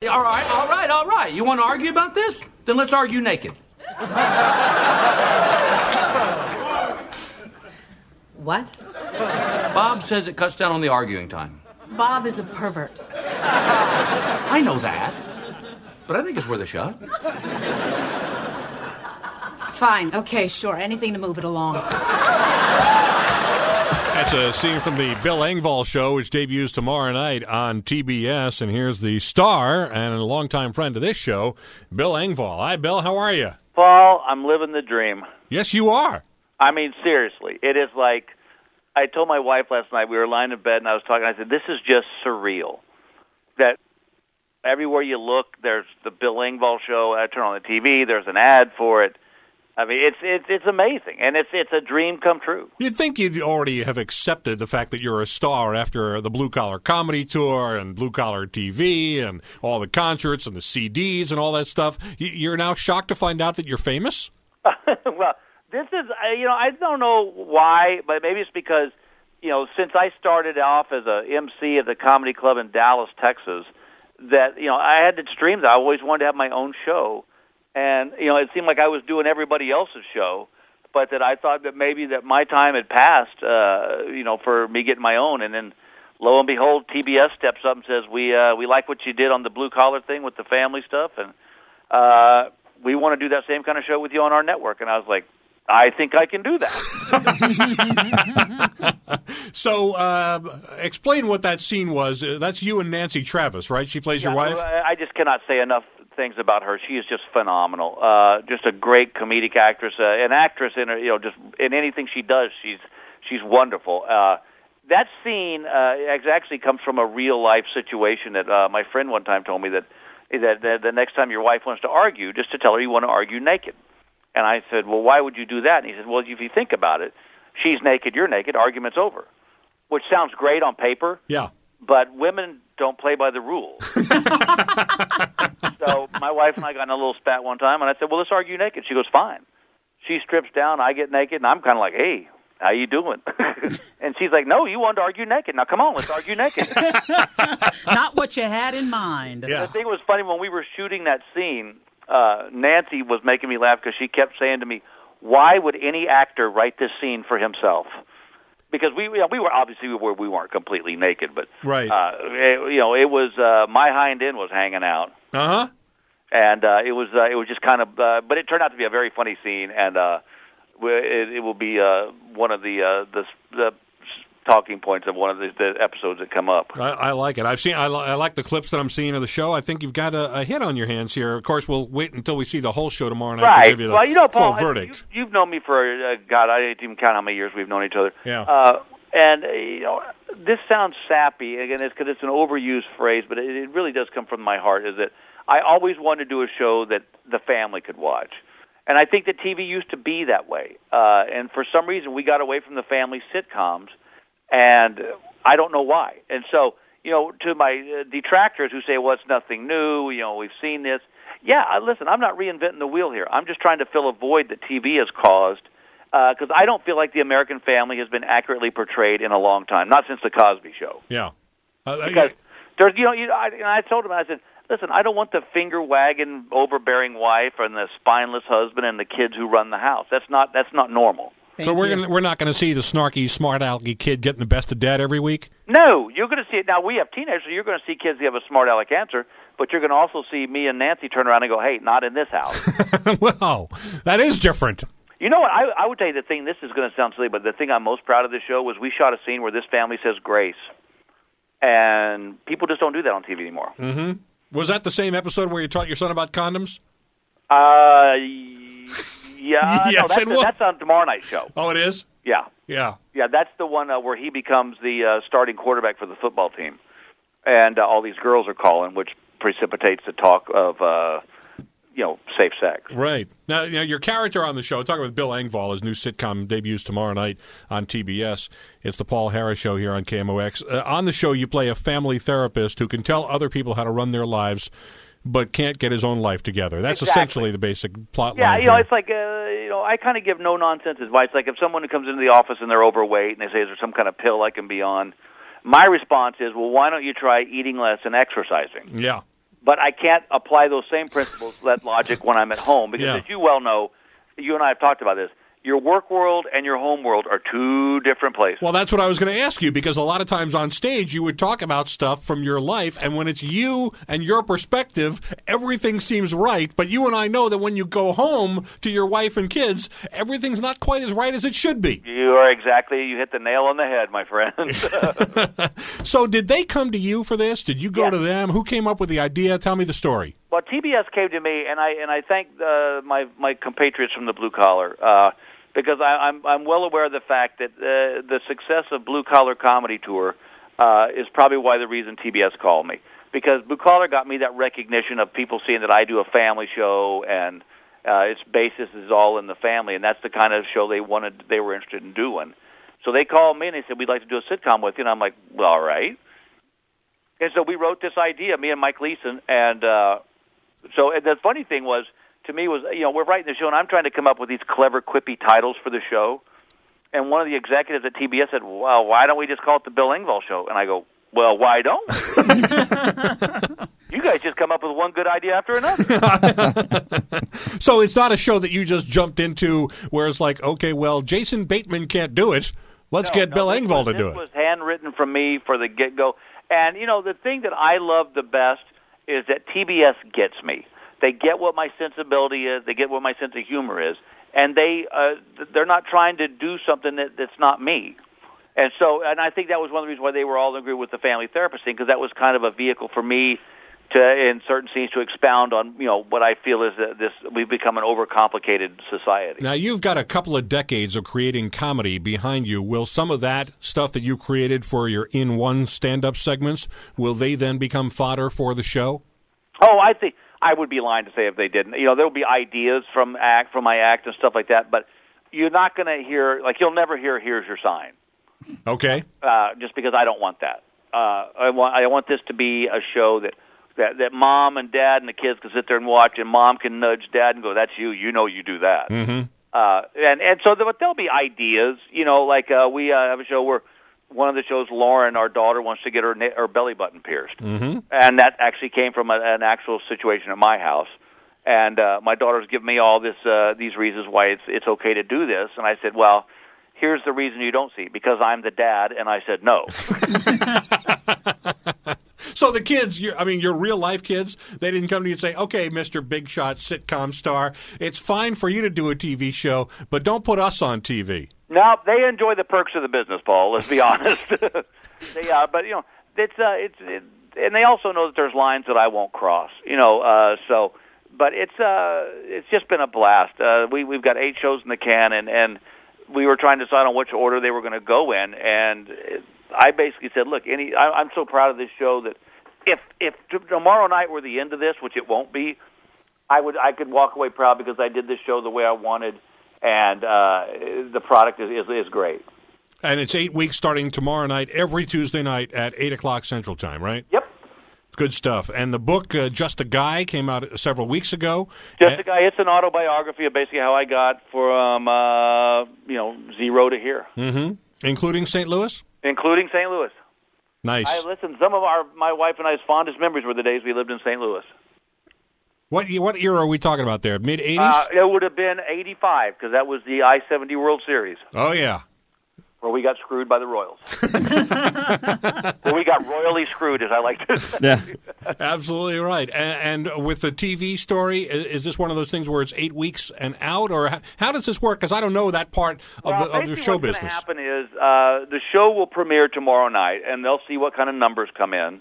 All right. You want to argue about this? Then let's argue naked. What? Bob says it cuts down on the arguing time. Bob is a pervert. I know that. But I think it's worth a shot. Fine. Okay, sure. Anything to move it along. That's a scene from the Bill Engvall show, which debuts tomorrow night on TBS. And here's the star and a longtime friend of this show, Bill Engvall. Hi, Bill. How are you? Paul, I'm living the dream. Yes, you are. I mean, seriously. It is like, I told my wife last night, we were lying in bed, and I was talking, I said, this is just surreal. That everywhere you look, there's the Bill Engvall show. I turn on the TV, there's an ad for it. I mean, it's amazing, and it's a dream come true. You'd think you'd already have accepted the fact that you're a star after the Blue Collar Comedy Tour and Blue Collar TV and all the concerts and the CDs and all that stuff. You're now shocked to find out that you're famous? Well, this is, I don't know why, but maybe it's because, since I started off as a MC at the Comedy Club in Dallas, Texas, that, I had this dream that I always wanted to have my own show. And, it seemed like I was doing everybody else's show, but that I thought that maybe that my time had passed, for me getting my own. And then, lo and behold, TBS steps up and says, we like what you did on the blue collar thing with the family stuff, and we want to do that same kind of show with you on our network. And I was like, I think I can do that. So, explain what that scene was. That's you and Nancy Travis, right? She plays your wife? I just cannot say enough things about her. She is just phenomenal. Just a great comedic actress, an actress in her, just in anything she does, she's wonderful. That scene actually comes from a real life situation that my friend one time told me that the next time your wife wants to argue, just to tell her you want to argue naked. And I said, well, why would you do that? And he said, well, if you think about it, she's naked, you're naked, argument's over. Which sounds great on paper. Yeah. But women don't play by the rules. So my wife and I got in a little spat one time, and I said, well, let's argue naked. She goes, fine. She strips down, I get naked, and I'm kind of like, hey, how you doing? And she's like, no, you wanted to argue naked. Now, come on, let's argue naked. Not what you had in mind. Yeah. The thing was funny, when we were shooting that scene, Nancy was making me laugh because she kept saying to me, why would any actor write this scene for himself? Because we weren't completely naked, but right. It was my hind end was hanging out. Uh-huh. And it was just kind of, but it turned out to be a very funny scene, and it will be one of the talking points of one of the episodes that come up. I like it. I like the clips that I'm seeing of the show. I think you've got a hit on your hands here. Of course, we'll wait until we see the whole show tomorrow night to give you the Paul, full verdict. You've known me for, God, I didn't even count how many years we've known each other. Yeah. And this sounds sappy, again, it's because it's an overused phrase, but it really does come from my heart, is that I always wanted to do a show that the family could watch. And I think that TV used to be that way. And for some reason, we got away from the family sitcoms, and I don't know why. And so, to my detractors who say, well, it's nothing new, we've seen this. Yeah, listen, I'm not reinventing the wheel here. I'm just trying to fill a void that TV has caused, because I don't feel like the American family has been accurately portrayed in a long time, not since The Cosby Show. Yeah. Because there's, I told him, I said, listen, I don't want the finger-wagging, overbearing wife and the spineless husband and the kids who run the house. That's not normal. So we're not going to see the snarky, smart-alecky kid getting the best of dad every week? No, you're going to see it. Now, we have teenagers, so you're going to see kids who have a smart-aleck answer, but you're going to also see me and Nancy turn around and go, hey, not in this house. Well, that is different. You know what? I would tell you the thing, this is going to sound silly, but the thing I'm most proud of this show was we shot a scene where this family says grace, and people just don't do that on TV anymore. Mm-hmm. Was that the same episode where you taught your son about condoms? Yeah, yes, no, that's on tomorrow night's show. Oh, it is? Yeah. Yeah. Yeah, that's the one where he becomes the starting quarterback for the football team. And all these girls are calling, which precipitates the talk of, safe sex. Right. Now, your character on the show, talking with Bill Engvall, his new sitcom debuts tomorrow night on TBS. It's the Paul Harris Show here on KMOX. On the show, you play a family therapist who can tell other people how to run their lives, but can't get his own life together. That's essentially the basic plot line. Yeah, it's like, I kind of give no-nonsense advice. Like if someone comes into the office and they're overweight and they say, is there some kind of pill I can be on? My response is, well, why don't you try eating less and exercising? Yeah. but I can't apply those same principles, that logic, when I'm at home. Because as you well know, you and I have talked about this, your work world and your home world are two different places. Well, that's what I was going to ask you, because a lot of times on stage you would talk about stuff from your life, and when it's you and your perspective, everything seems right. But you and I know that when you go home to your wife and kids, everything's not quite as right as it should be. You hit the nail on the head, my friend. So did they come to you for this? Did you go to them? Who came up with the idea? Tell me the story. Well, TBS came to me, and I thank my compatriots from the blue collar, because I'm well aware of the fact that the success of Blue Collar Comedy Tour is probably why the reason TBS called me. Because Blue Collar got me that recognition of people seeing that I do a family show, and its basis is all in the family, and that's the kind of show they were interested in doing. So they called me and they said, we'd like to do a sitcom with you, and I'm like, well, all right. And so we wrote this idea, me and Mike Leeson, and so the funny thing was, to me, was, we're writing the show, and I'm trying to come up with these clever, quippy titles for the show. And one of the executives at TBS said, well, why don't we just call it the Bill Engvall Show? And I go, well, why don't we? You guys just come up with one good idea after another. So it's not a show that you just jumped into where it's like, okay, well, Jason Bateman can't do it. Let's get Bill Engvall to do it. This was handwritten from me for the get-go. And, the thing that I love the best is that TBS gets me. They get what my sensibility is. They get what my sense of humor is, and they're not trying to do something that's not me. And I think that was one of the reasons why they were all in agreement with the family therapist thing, because that was kind of a vehicle for me to, in certain scenes, to expound on what I feel is that we've become an overcomplicated society. Now you've got a couple of decades of creating comedy behind you. Will some of that stuff that you created for your In One stand-up segments, will they then become fodder for the show? Oh, I think. I would be lying to say if they didn't. There'll be ideas from my act and stuff like that, but you're not going to hear, you'll never hear "Here's Your Sign." Okay. Just because I don't want that. I want this to be a show that mom and dad and the kids can sit there and watch, and mom can nudge dad and go, "That's you. You do that." Mm-hmm. And so there'll be ideas. We have a show where one of the shows, Lauren, our daughter, wants to get her belly button pierced. Mm-hmm. And that actually came from an actual situation at my house. And my daughter's given me all these reasons why it's okay to do this. And I said, well, here's the reason you don't see it, because I'm the dad. And I said, no. So the kids, your real-life kids, they didn't come to you and say, okay, Mr. Big Shot sitcom star, it's fine for you to do a TV show, but don't put us on TV. No, they enjoy the perks of the business, Paul. Let's be honest. But and they also know that there's lines that I won't cross. But it's just been a blast. We've got 8 shows in the can, and we were trying to decide on which order they were going to go in, and I basically said, look, I'm so proud of this show that if tomorrow night were the end of this, which it won't be, I could walk away proud because I did this show the way I wanted. And the product is great. And it's 8 weeks starting tomorrow night, every Tuesday night at 8 o'clock Central Time, right? Yep. Good stuff. And the book, Just a Guy, came out several weeks ago. Just a Guy. It's an autobiography of basically how I got from, 0 to here. Mm-hmm. Including St. Louis? Including St. Louis. Nice. Listen, some of my wife and I's fondest memories were the days we lived in St. Louis. What era are we talking about there? Mid-'80s? It would have been 85, because that was the I-70 World Series. Oh, yeah. Where we got screwed by the Royals. Where we got royally screwed, as I like to say. Yeah. Absolutely right. And with the TV story, is this one of those things where it's 8 weeks and out? Or how does this work? Because I don't know that part of the show business. What's going to happen is the show will premiere tomorrow night, and they'll see what kind of numbers come in.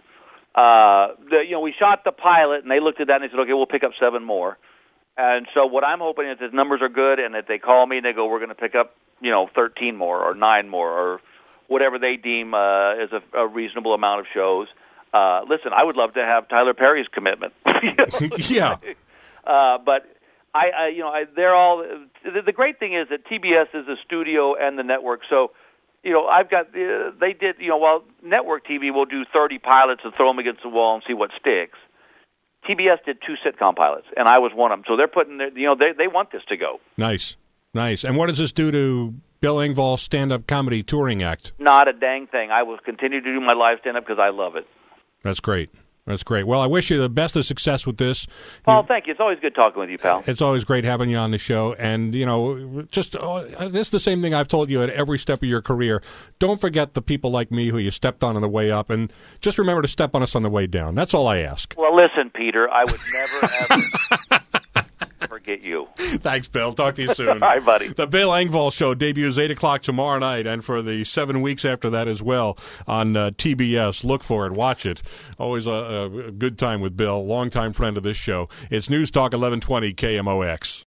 We shot the pilot, and they looked at that and they said, okay, we'll pick up 7 more. And so what I'm hoping is that numbers are good, and that they call me and they go, we're going to pick up, 13 more or 9 more or whatever they deem as a reasonable amount of shows. Listen, I would love to have Tyler Perry's commitment. Yeah. But they're all. The great thing is that TBS is a studio and the network, so. I've got, they did, while network TV will do 30 pilots and throw them against the wall and see what sticks, TBS did 2 sitcom pilots, and I was one of them. So they're putting, they want this to go. Nice. And what does this do to Bill Engvall's stand-up comedy touring act? Not a dang thing. I will continue to do my live stand-up because I love it. That's great. That's great. Well, I wish you the best of success with this. Paul, thank you. It's always good talking with you, pal. It's always great having you on the show. And, this is the same thing I've told you at every step of your career. Don't forget the people like me who you stepped on the way up, and just remember to step on us on the way down. That's all I ask. Well, listen, Peter, I would never ever forget you. Thanks, Bill. Talk to you soon. All right, buddy. The Bill Engvall Show debuts 8 o'clock tomorrow night, and for the 7 weeks after that as well on TBS. Look for it. Watch it. Always a good time with Bill, longtime friend of this show. It's News Talk 1120 KMOX.